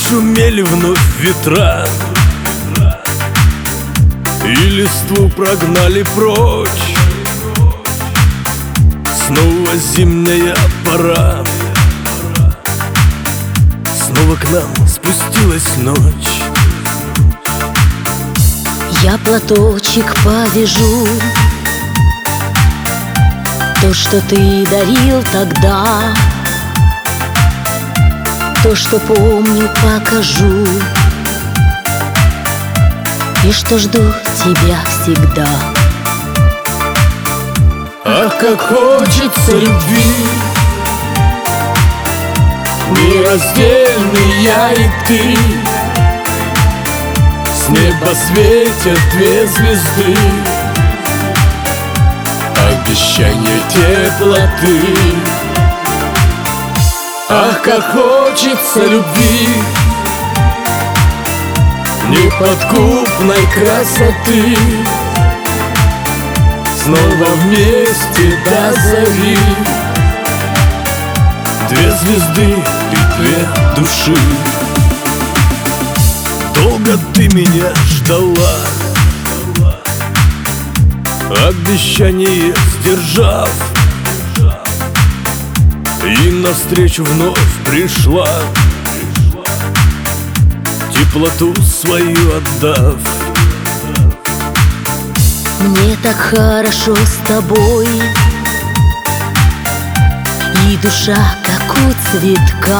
Зашумели вновь ветра, и листву прогнали прочь. Снова зимняя пора, снова к нам спустилась ночь. Я платочек повяжу, то, что ты дарил тогда, то, что помню, покажу, и что жду тебя всегда. Ах, как хочется любви, нераздельный я и ты. С неба светят две звезды, обещание теплоты. Ах, как хочется любви, неподкупной красоты. Снова вместе до зари, две звезды и две души. Долго ты меня ждала, обещание сдержав, и навстречу вновь пришла, теплоту свою отдав. Мне так хорошо с тобой, и душа, как у цветка,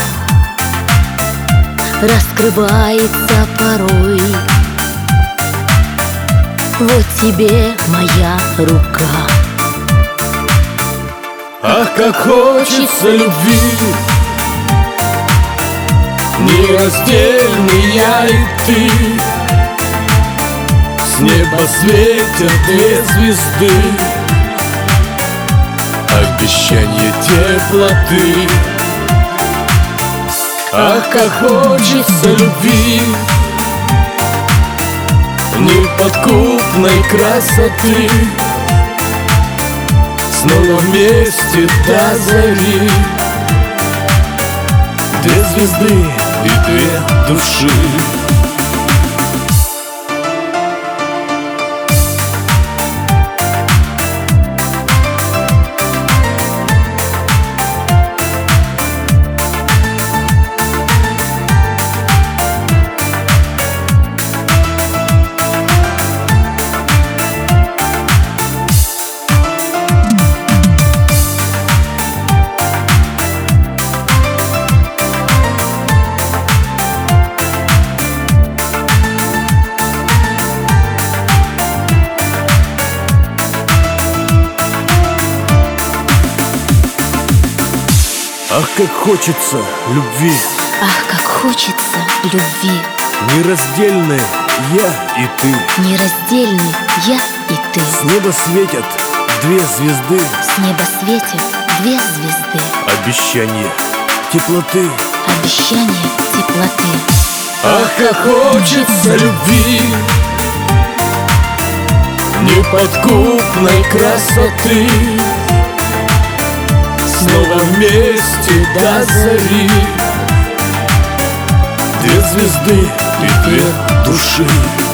раскрывается порой. Вот тебе моя рука. Ах, как хочется любви, нераздельный я и ты. С неба светят две звезды, обещание теплоты. Ах, как хочется любви, неподкупной красоты. Снова вместе до зари, две звезды и две души. Ах, как хочется любви, ах, как хочется любви, нераздельные я и ты. Нераздельный я и ты. С неба светят две звезды, с неба светят две звезды, обещание теплоты. Обещание теплоты. Ах, как хочется любви, неподкупной красоты. Снова вместе до зари, две звезды и две души.